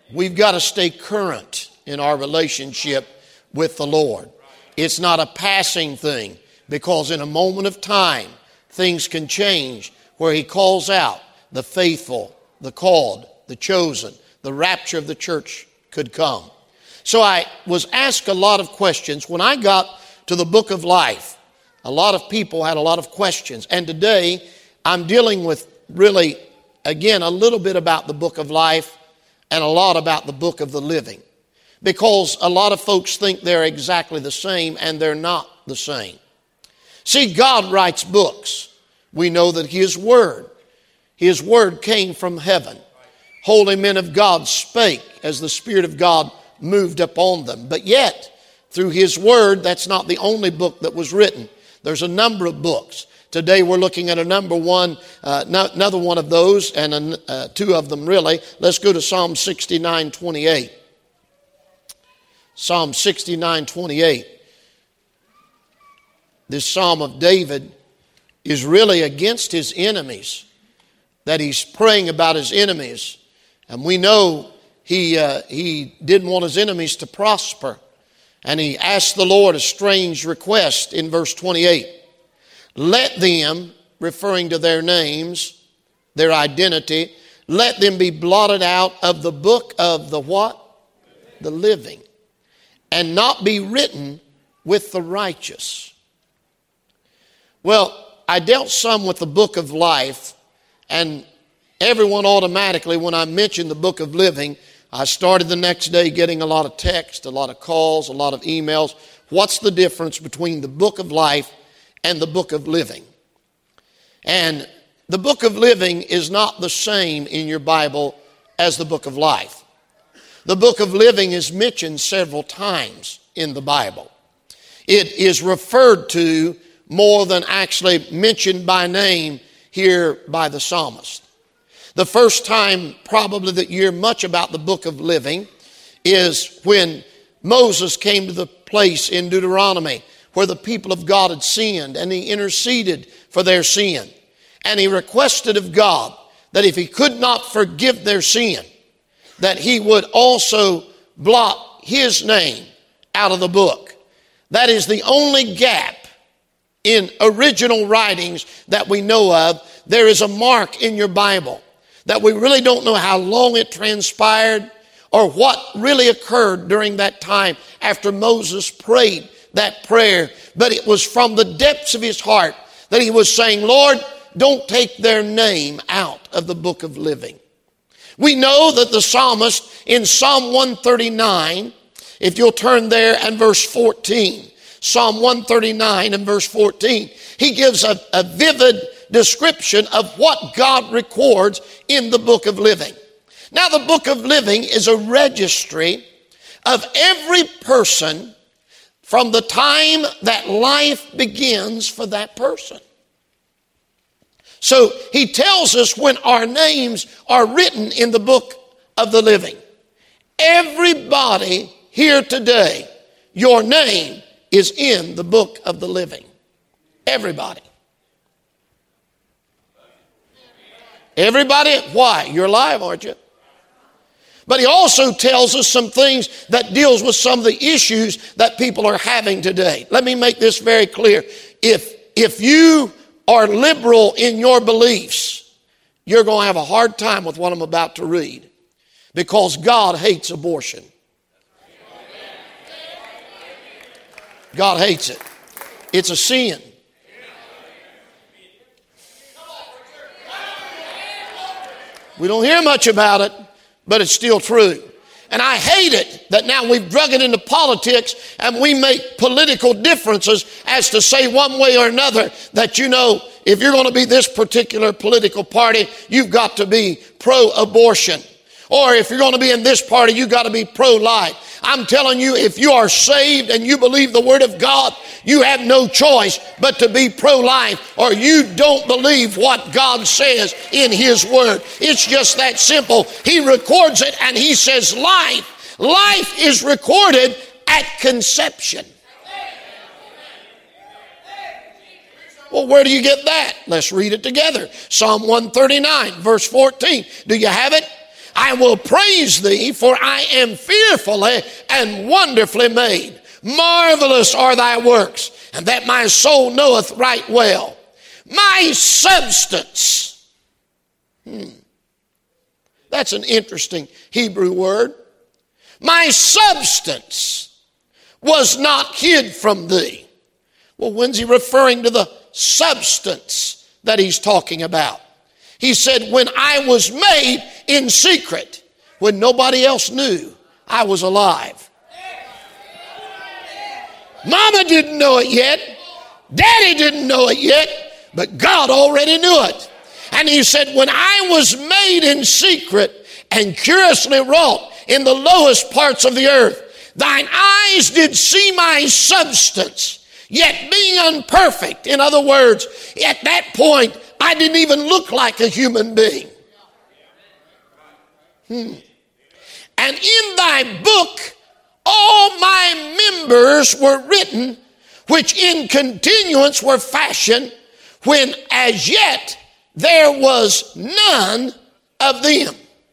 We've got to stay current in our relationship with the Lord. It's not a passing thing, because in a moment of time, things can change where He calls out the faithful, the called, the chosen. The rapture of the church could come. So I was asked a lot of questions. When I got to the book of life, a lot of people had a lot of questions. And today, I'm dealing with really, again, a little bit about the book of life and a lot about the book of the living. Because a lot of folks think they're exactly the same, and they're not the same. See, God writes books. We know that His Word came from heaven. Holy men of God spake as the Spirit of God moved upon them. But yet, through His Word, that's not the only book that was written. There's a number of books. Today we're looking at another one of those, and two of them really. Let's go to Psalm 69:28. Psalm 69:28. This Psalm of David is really against his enemies, that he's praying about his enemies. And we know he didn't want his enemies to prosper. And he asked the Lord a strange request in verse 28. Let them, referring to their names, their identity, let them be blotted out of the book of the what? The living. And not be written with the righteous. Well, I dealt some with the book of life, and everyone automatically, when I mentioned the book of living, I started the next day getting a lot of text, a lot of calls, a lot of emails. What's the difference between the book of life and the book of living? And the book of living is not the same in your Bible as the book of life. The book of living is mentioned several times in the Bible. It is referred to more than actually mentioned by name here by the psalmist. The first time probably that you hear much about the book of living is when Moses came to the place in Deuteronomy where the people of God had sinned, and he interceded for their sin. And he requested of God that if He could not forgive their sin, that He would also blot his name out of the book. That is the only gap in original writings that we know of. There is a mark in your Bible that we really don't know how long it transpired or what really occurred during that time after Moses prayed that prayer. But it was from the depths of his heart that he was saying, Lord, don't take their name out of the book of living. We know that the psalmist in Psalm 139, if you'll turn there and verse 14, Psalm 139 and verse 14, he gives a vivid description of what God records in the book of living. Now, the book of living is a registry of every person from the time that life begins for that person. So he tells us when our names are written in the book of the living. Everybody here today, your name is in the book of the living. Everybody. Everybody, why? You're alive, aren't you? But he also tells us some things that deals with some of the issues that people are having today. Let me make this very clear. If you are liberal in your beliefs, you're going to have a hard time with what I'm about to read, because God hates abortion. God hates it. It's a sin. We don't hear much about it, but it's still true. And I hate it that now we've drug it into politics and we make political differences as to say one way or another that, you know, if you're going to be this particular political party, you've got to be pro-abortion. Or if you're going to be in this party, you've got to be pro-life. I'm telling you, if you are saved and you believe the Word of God, you have no choice but to be pro-life, or you don't believe what God says in His Word. It's just that simple. He records it and He says life. Life is recorded at conception. Well, where do you get that? Let's read it together. Psalm 139, verse 14. Do you have it? I will praise thee, for I am fearfully and wonderfully made. Marvelous are thy works, and that my soul knoweth right well. My substance. That's an interesting Hebrew word. My substance was not hid from thee. Well, when's he referring to the substance that he's talking about? He said, when I was made in secret, when nobody else knew I was alive. Mama didn't know it yet. Daddy didn't know it yet. But God already knew it. And he said, when I was made in secret and curiously wrought in the lowest parts of the earth, thine eyes did see my substance, yet being unperfect. In other words, at that point, I didn't even look like a human being. And in thy book, all my members were written, which in continuance were fashioned, when as yet there was none of them.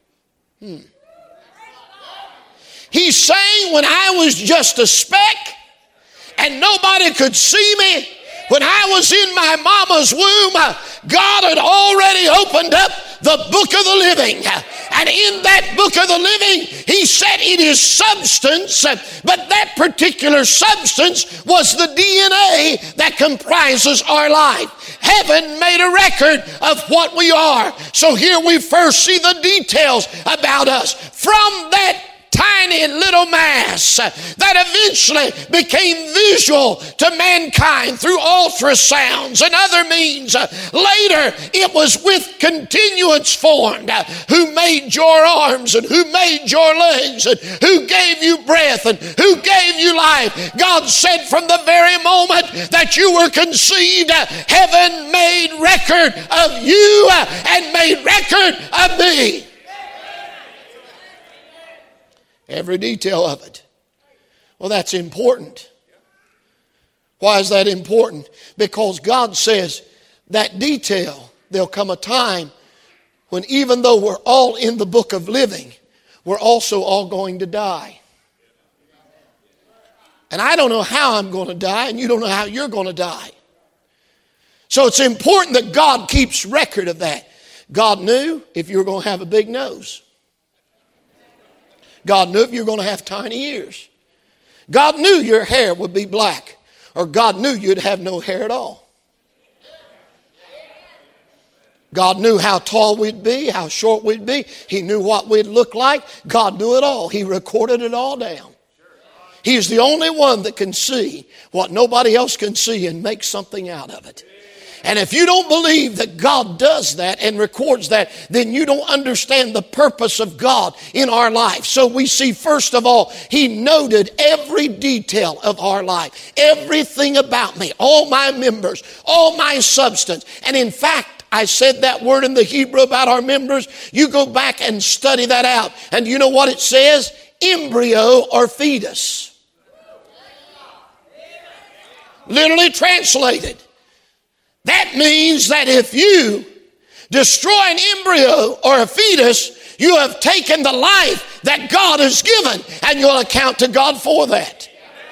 He's saying when I was just a speck and nobody could see me, when I was in my mama's womb, God had already opened up the book of the living. And in that book of the living, he said it is substance, but that particular substance was the DNA that comprises our life. Heaven made a record of what we are. So here we first see the details about us. From that tiny little mass that eventually became visual to mankind through ultrasounds and other means. Later, it was with continuance formed. Who made your arms and who made your legs and who gave you breath and who gave you life. God said from the very moment that you were conceived, heaven made record of you and made record of me. Every detail of it. Well, that's important. Why is that important? Because God says that detail, there'll come a time when even though we're all in the book of living, we're also all going to die. And I don't know how I'm going to die, and you don't know how you're going to die. So it's important that God keeps record of that. God knew if you were going to have a big nose. God knew if you were going to have tiny ears. God knew your hair would be black, or God knew you'd have no hair at all. God knew how tall we'd be, how short we'd be. He knew what we'd look like. God knew it all. He recorded it all down. He's the only one that can see what nobody else can see and make something out of it. And if you don't believe that God does that and records that, then you don't understand the purpose of God in our life. So we see, first of all, he noted every detail of our life, everything about me, all my members, all my substance. And in fact, I said that word in the Hebrew about our members. You go back and study that out. And you know what it says? Embryo or fetus. Literally translated. That means that if you destroy an embryo or a fetus, you have taken the life that God has given, and you'll account to God for that.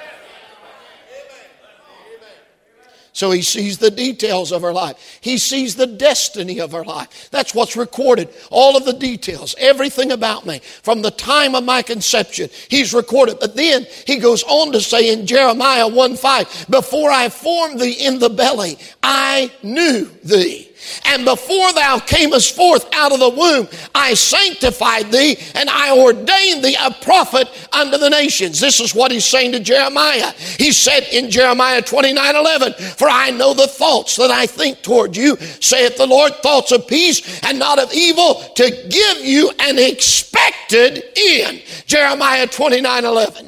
So he sees the details of our life. He sees the destiny of our life. That's what's recorded. All of the details, everything about me, from the time of my conception, he's recorded. But then he goes on to say in Jeremiah 1:5, before I formed thee in the belly, I knew thee. And before thou camest forth out of the womb, I sanctified thee, and I ordained thee a prophet unto the nations. This is what he's saying to Jeremiah. He said in Jeremiah 29:11, for I know the thoughts that I think toward you, saith the Lord, thoughts of peace and not of evil, to give you an expected end. Jeremiah 29:11.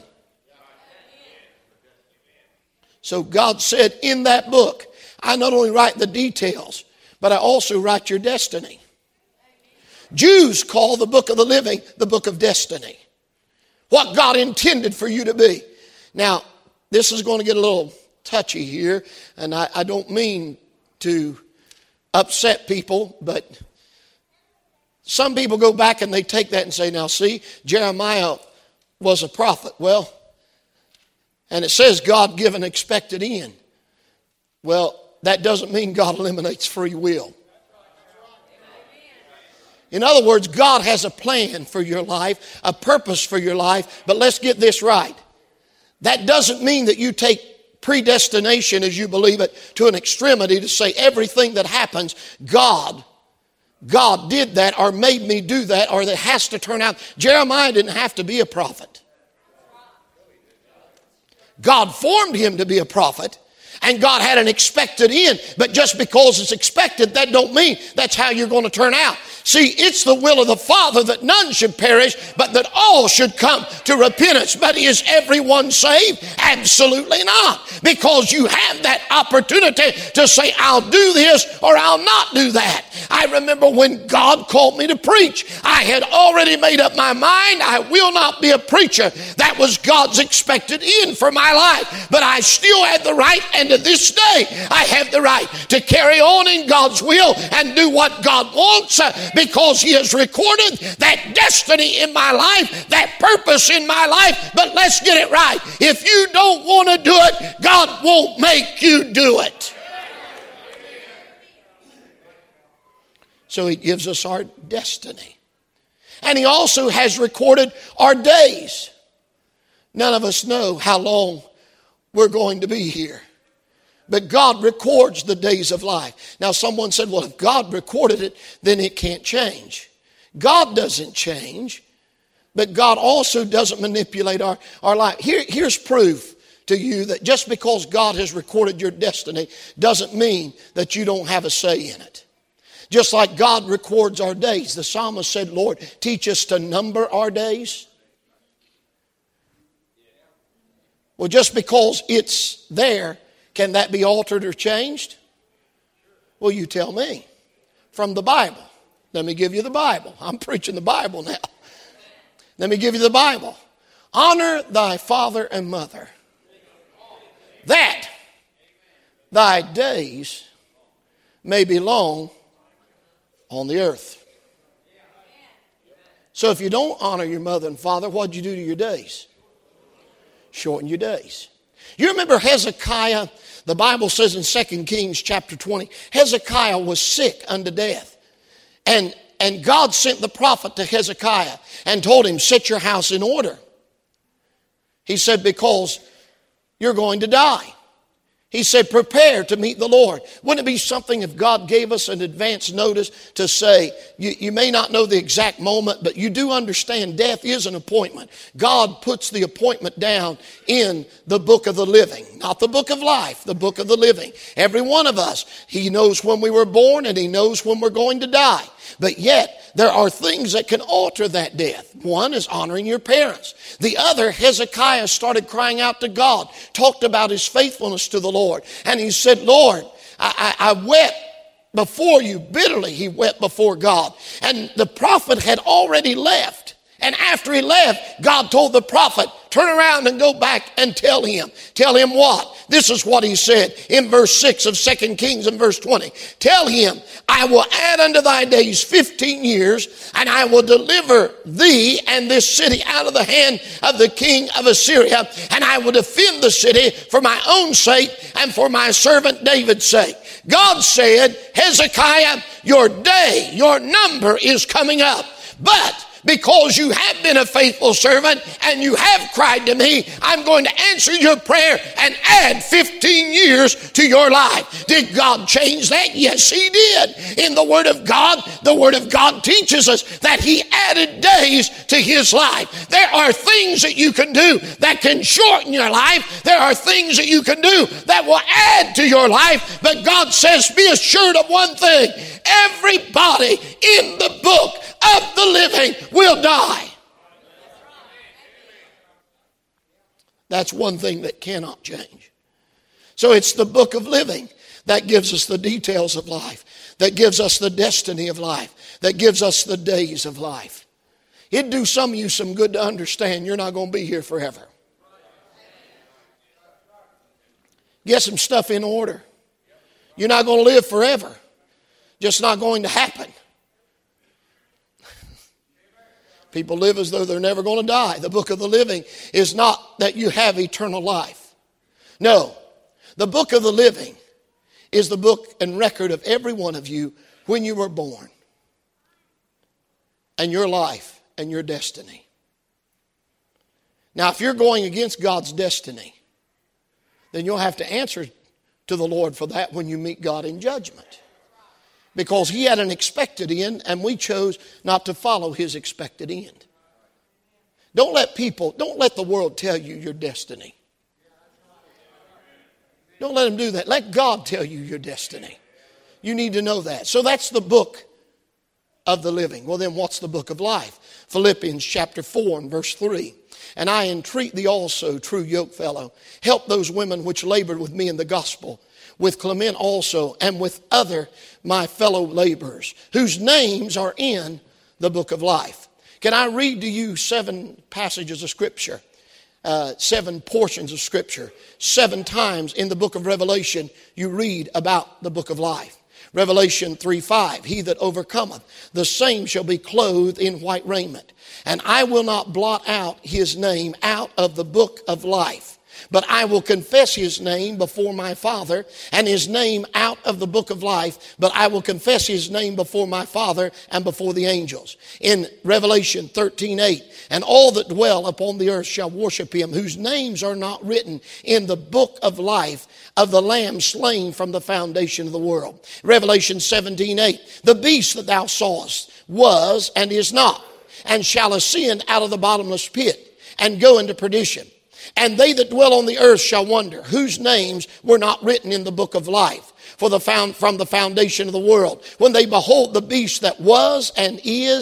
So God said in that book, I not only write the details, but I also write your destiny. Jews call the book of the living the book of destiny. What God intended for you to be. Now, this is going to get a little touchy here, and I don't mean to upset people, but Some people go back and they take that and say, now see, Jeremiah was a prophet. Well, and it says God given expected end. Well, that doesn't mean God eliminates free will. In other words, God has a plan for your life, a purpose for your life, but let's get this right. That doesn't mean that you take predestination as you believe it to an extremity to say everything that happens, God did that or made me do that or that has to turn out. Jeremiah didn't have to be a prophet. God formed him to be a prophet. And God had an expected end. But just because it's expected, that don't mean that's how you're going to turn out. See, it's the will of the Father that none should perish, but that all should come to repentance. But is everyone saved? Absolutely not. Because you have that opportunity to say, I'll do this or I'll not do that. I remember when God called me to preach, I had already made up my mind, I will not be a preacher. That was God's expected end for my life. But I still had the right, and to this day, I have the right to carry on in God's will and do what God wants because He has recorded that destiny in my life, that purpose in my life. But let's get it right. If you don't want to do it, God won't make you do it. So He gives us our destiny. And He also has recorded our days. None of us know how long we're going to be here. But God records the days of life. Now someone said, well, if God recorded it, then it can't change. God doesn't change, but God also doesn't manipulate our life. Here's proof to you that just because God has recorded your destiny doesn't mean that you don't have a say in it. Just like God records our days. The psalmist said, Lord, teach us to number our days. Well, just because it's there, can that be altered or changed? Well, you tell me. From the Bible. Let me give you the Bible. I'm preaching the Bible now. Let me give you the Bible. Honor thy father and mother, that thy days may be long on the earth. So if you don't honor your mother and father, what'd you do to your days? Shorten your days. You remember Hezekiah? The Bible says in 2 Kings chapter 20, Hezekiah was sick unto death. And God sent the prophet to Hezekiah and told him, set your house in order. He said, because you're going to die. He said, prepare to meet the Lord. Wouldn't it be something if God gave us an advance notice to say, you may not know the exact moment, but you do understand death is an appointment. God puts the appointment down in the book of the living, not the book of life, the book of the living. Every one of us, He knows when we were born and He knows when we're going to die. But yet, there are things that can alter that death. One is honoring your parents. The other, Hezekiah started crying out to God, talked about his faithfulness to the Lord. And he said, Lord, I wept before you bitterly. He wept before God. And the prophet had already left. And after he left, God told the prophet, turn around and go back and tell him. Tell him what? This is what he said in verse 6 of 2 Kings and verse 20. Tell him, I will add unto thy days 15 years, and I will deliver thee and this city out of the hand of the king of Assyria, and I will defend the city for my own sake and for my servant David's sake. God said, Hezekiah, your day, your number is coming up. But because you have been a faithful servant and you have cried to me, I'm going to answer your prayer and add 15 years to your life. Did God change that? Yes, He did. In the Word of God teaches us that He added days to His life. There are things that you can do that can shorten your life. There are things that you can do that will add to your life. But God says, be assured of one thing. Everybody in the book of the living will die. That's one thing that cannot change. So it's the book of living that gives us the details of life, that gives us the destiny of life, that gives us the days of life. It'd do some of you some good to understand you're not going to be here forever. Get some stuff in order. You're not going to live forever. Just not going to happen. People live as though they're never going to die. The book of the living is not that you have eternal life. No, the book of the living is the book and record of every one of you when you were born, and your life and your destiny. Now, if you're going against God's destiny, then you'll have to answer to the Lord for that when you meet God in judgment. Because He had an expected end, and we chose not to follow His expected end. Don't let the world tell you your destiny. Don't let them do that. Let God tell you your destiny. You need to know that. So that's the book of the living. Well, then what's the book of life? Philippians chapter 4 and verse 3. And I entreat thee also, true yokefellow, help those women which labored with me in the gospel, with Clement also, and with other my fellow laborers, whose names are in the book of life. Can I read to you 7 passages of Scripture? 7 portions of Scripture. 7 times in the book of Revelation you read about the book of life. Revelation 3:5, he that overcometh, the same shall be clothed in white raiment. And I will not blot out his name out of the book of life, but I will confess his name before my Father, and his name out of the book of life, but I will confess his name before my Father and before the angels. In Revelation 13:8, and all that dwell upon the earth shall worship him, whose names are not written in the book of life of the Lamb slain from the foundation of the world. Revelation 17:8, the beast that thou sawest was and is not, and shall ascend out of the bottomless pit and go into perdition. And they that dwell on the earth shall wonder, whose names were not written in the book of life from the foundation of the world, when they behold the beast that was and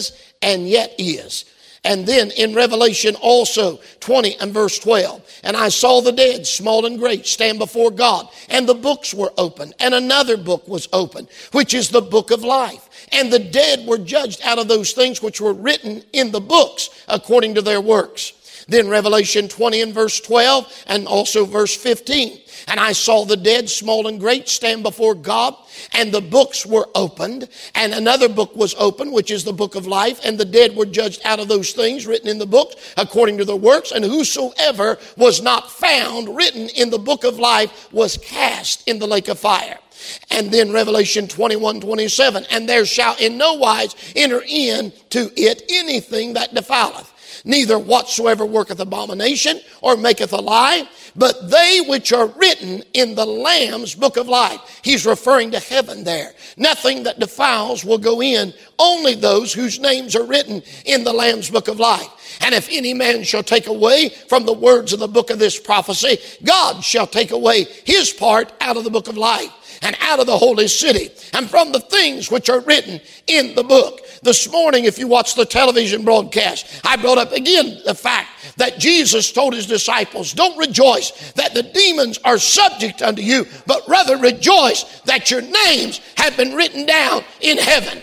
yet is. And then in Revelation also 20 and verse 12, and I saw the dead, small and great, stand before God, and the books were opened, and another book was opened, which is the book of life. And the dead were judged out of those things which were written in the books according to their works. Then Revelation 20 and verse 12 and also verse 15. And I saw the dead, small and great, stand before God, and the books were opened, and another book was opened, which is the book of life, and the dead were judged out of those things written in the books according to their works, and whosoever was not found written in the book of life was cast in the lake of fire. And then Revelation 21:27, and there shall in no wise enter into it anything that defileth, neither whatsoever worketh abomination or maketh a lie, but they which are written in the Lamb's book of life. He's referring to heaven there. Nothing that defiles will go in, only those whose names are written in the Lamb's book of life. And if any man shall take away from the words of the book of this prophecy, God shall take away his part out of the book of life, and out of the holy city, and from the things which are written in the book. This morning, if you watch the television broadcast, I brought up again the fact that Jesus told his disciples, don't rejoice that the demons are subject unto you, but rather rejoice that your names have been written down in heaven.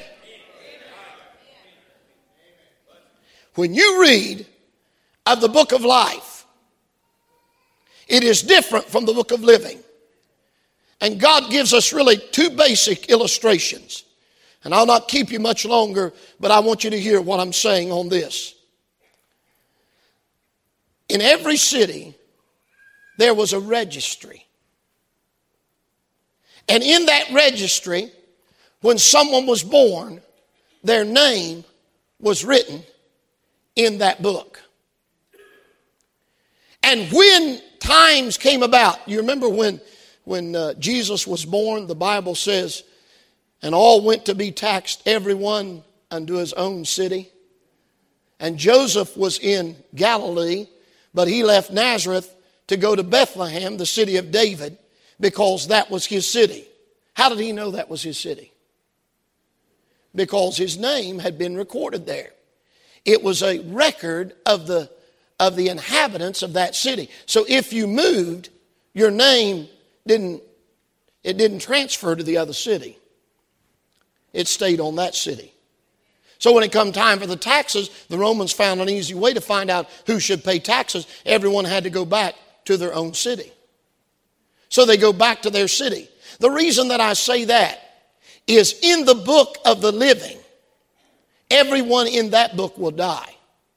When you read of the book of life, it is different from the book of living. And God gives us really 2 basic illustrations. And I'll not keep you much longer, but I want you to hear what I'm saying on this. In every city, there was a registry. And in that registry, when someone was born, their name was written in that book. And when times came about, you remember when Jesus was born, the Bible says, and all went to be taxed, everyone unto his own city. And Joseph was in Galilee, but he left Nazareth to go to Bethlehem, the city of David, because that was his city. How did he know that was his city? Because his name had been recorded there. It was a record of the inhabitants of that city. So if you moved, your name didn't transfer to the other city. It stayed on that city. So when it come time for the taxes, the Romans found an easy way to find out who should pay taxes. Everyone had to go back to their own city. So they go back to their city. The reason that I say that is in the book of the living, everyone in that book will die.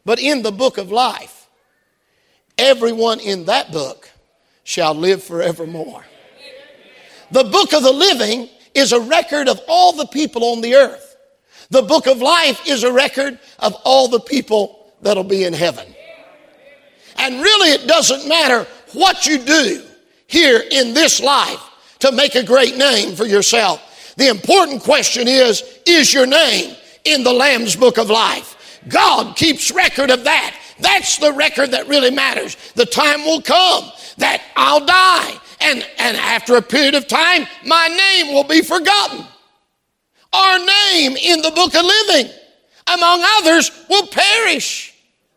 But in the book of life, everyone in that book shall live forevermore. The book of the living is a record of all the people on the earth. The book of life is a record of all the people that'll be in heaven. And really it doesn't matter what you do here in this life to make a great name for yourself. The important question is your name in the Lamb's book of life? God keeps record of that. That's the record that really matters. The time will come that I'll die. And after a period of time, my name will be forgotten. Our name in the book of living, among others, will perish.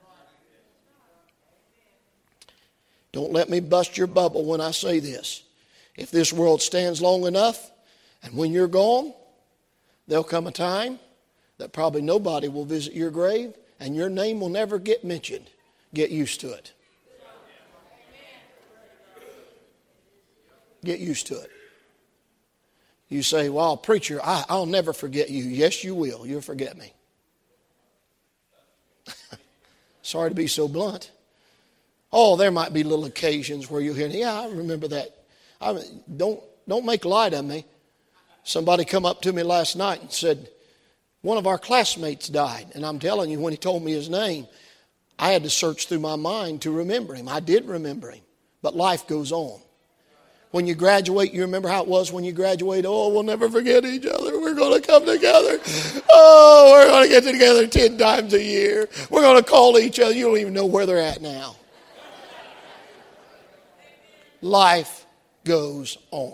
Don't let me bust your bubble when I say this. If this world stands long enough, and when you're gone, there'll come a time that probably nobody will visit your grave, and your name will never get mentioned. Get used to it. Get used to it. You say, well, preacher, I'll never forget you. Yes, you will. You'll forget me. Sorry to be so blunt. Oh, there might be little occasions where you'll hear, yeah, I remember that. Don't make light of me. Somebody come up to me last night and said, one of our classmates died. And I'm telling you, when he told me his name, I had to search through my mind to remember him. I did remember him. But life goes on. When you graduate, you remember how it was when you graduate? Oh, we'll never forget each other. We're going to come together. Oh, we're going to get together 10 times a year. We're going to call each other. You don't even know where they're at now. Life goes on.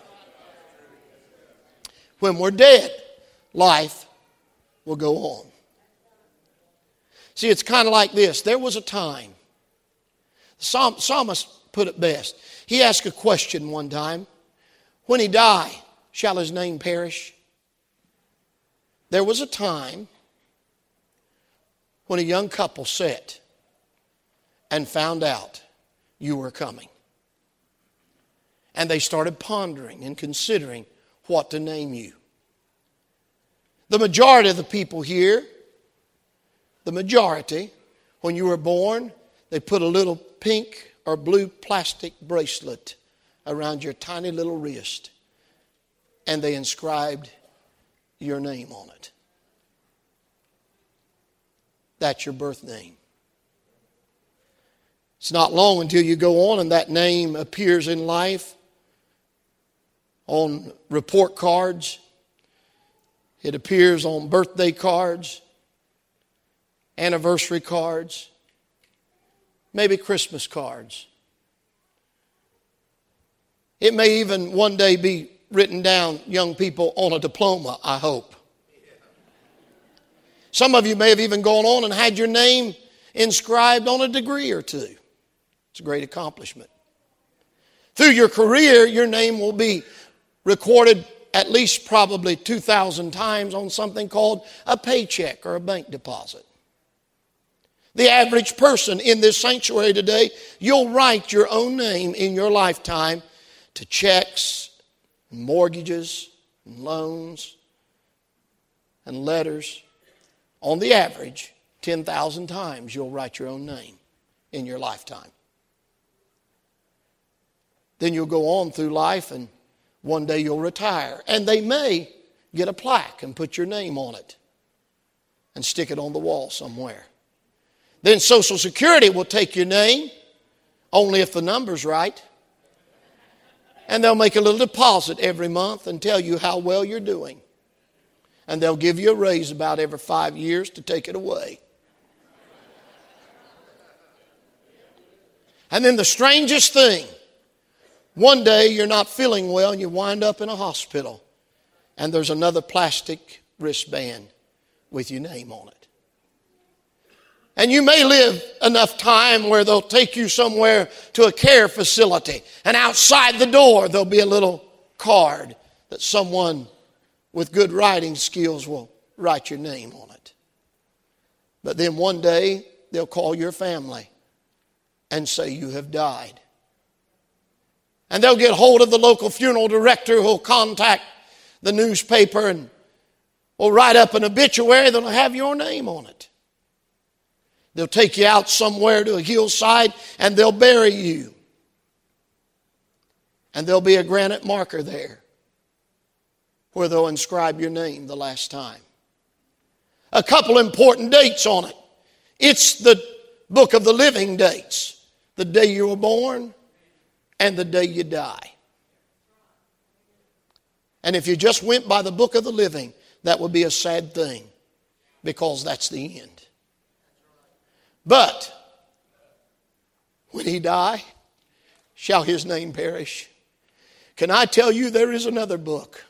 When we're dead, life will go on. See, it's kind of like this. There was a time. The psalmist put it best. He asked a question one time. When he die, shall his name perish? There was a time when a young couple sat and found out you were coming. And they started pondering and considering what to name you. The majority of the people here, when you were born, they put a little pink or blue plastic bracelet around your tiny little wrist, and they inscribed your name on it. That's your birth name. It's not long until you go on and that name appears in life on report cards. It appears on birthday cards, anniversary cards, maybe Christmas cards. It may even one day be written down, young people, on a diploma, I hope. Some of you may have even gone on and had your name inscribed on a degree or two. It's a great accomplishment. Through your career, your name will be recorded at least probably 2,000 times on something called a paycheck or a bank deposit. The average person in this sanctuary today, you'll write your own name in your lifetime to checks, and mortgages, and loans, and letters. On the average, 10,000 times you'll write your own name in your lifetime. Then you'll go on through life and one day you'll retire. And they may get a plaque and put your name on it and stick it on the wall somewhere. Then Social Security will take your name, only if the number's right. And they'll make a little deposit every month and tell you how well you're doing. And they'll give you a raise about every 5 years to take it away. And then the strangest thing, one day you're not feeling well and you wind up in a hospital and there's another plastic wristband with your name on it. And you may live enough time where they'll take you somewhere to a care facility, and outside the door there'll be a little card that someone with good writing skills will write your name on it. But then one day they'll call your family and say you have died. And they'll get hold of the local funeral director who'll contact the newspaper and will write up an obituary that'll have your name on it. They'll take you out somewhere to a hillside and they'll bury you. And there'll be a granite marker there where they'll inscribe your name the last time. A couple important dates on it. It's the book of the living dates. The day you were born and the day you die. And if you just went by the book of the living, that would be a sad thing, because that's the end. But when he die, shall his name perish? Can I tell you, there is another book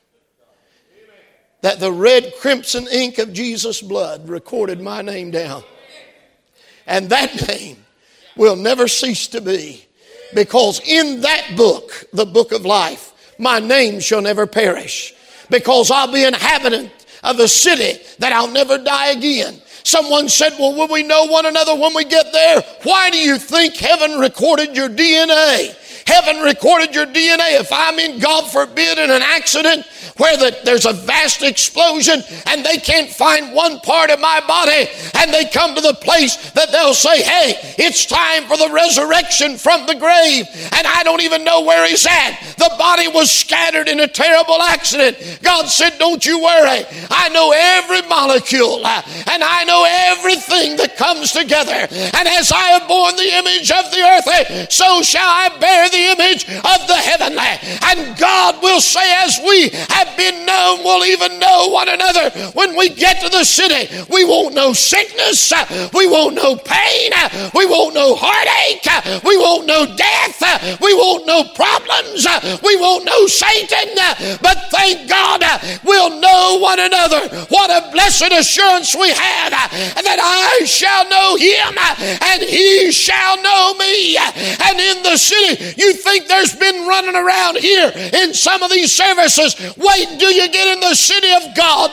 that the red crimson ink of Jesus' blood recorded my name down. And that name will never cease to be, because in that book, the book of life, my name shall never perish, because I'll be an inhabitant of the city that I'll never die again. Someone said, well, will we know one another when we get there? Why do you think heaven recorded your DNA? Heaven recorded your DNA. If I'm in, God forbid, in an accident where there's a vast explosion and they can't find one part of my body, and they come to the place that they'll say, hey, it's time for the resurrection from the grave, and I don't even know where he's at. The body was scattered in a terrible accident. God said, don't you worry. I know every molecule, and I know everything that comes together. And as I have borne the image of the earthly, so shall I bear the image of the heavenly. And God will say, as we have been known, we'll even know one another. When we get to the city, we won't know sickness, we won't know pain, we won't know heartache, we won't know death, we won't know problems, we won't know Satan. But thank God, we'll know one another. What a blessed assurance we have, that I shall know him and he shall know me. And in the city, you think there's been running around here in some of these services. Wait until you get in the city of God.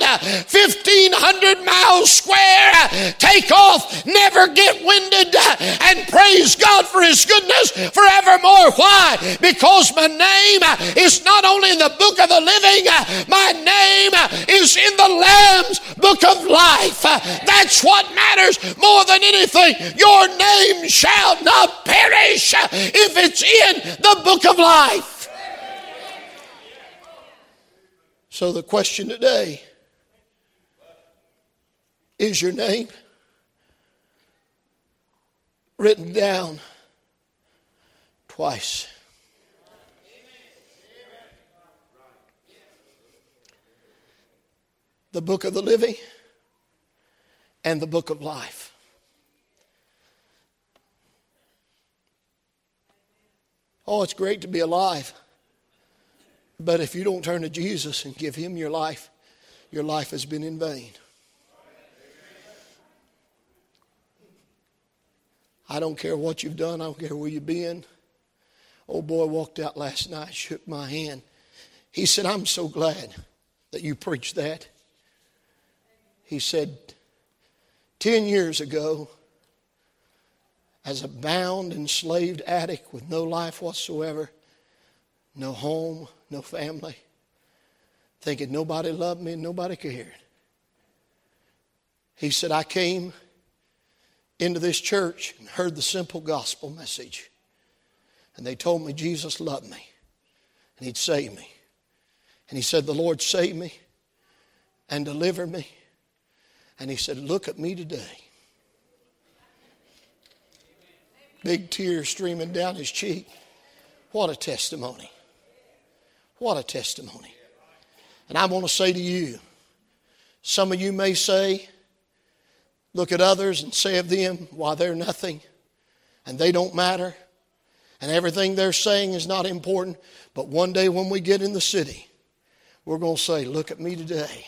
1,500 miles square. Take off, never get winded, and praise God for his goodness forevermore. Why? Because my name is not only in the book of the living, my name is in the Lamb's book of life. That's what matters more than anything. Your name shall not perish if it's in the book of life. So the question today, is your name written down twice? The book of the living and the book of life. Oh, it's great to be alive. But if you don't turn to Jesus and give him your life has been in vain. I don't care what you've done. I don't care where you've been. Old boy walked out last night, shook my hand. He said, I'm so glad that you preached that. He said, 10 years ago, as a bound, enslaved addict with no life whatsoever, no home, no family, thinking nobody loved me and nobody cared. He said, I came into this church and heard the simple gospel message. And they told me Jesus loved me and he'd save me. And he said, the Lord saved me and delivered me. And he said, look at me today. Big tears streaming down his cheek. What a testimony. What a testimony. And I want to say to you, some of you may say, look at others and say of them, why, they're nothing and they don't matter and everything they're saying is not important. But one day when we get in the city, we're going to say, look at me today.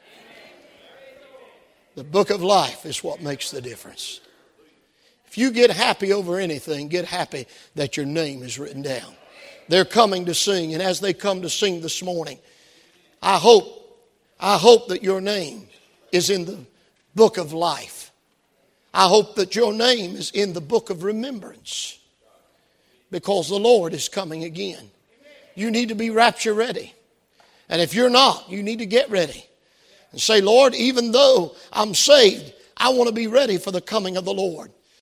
The book of life is what makes the difference. If you get happy over anything, get happy that your name is written down. They're coming to sing, and as they come to sing this morning, I hope that your name is in the book of life. I hope that your name is in the book of remembrance, because the Lord is coming again. You need to be rapture ready. And if you're not, you need to get ready and say, Lord, even though I'm saved, I want to be ready for the coming of the Lord.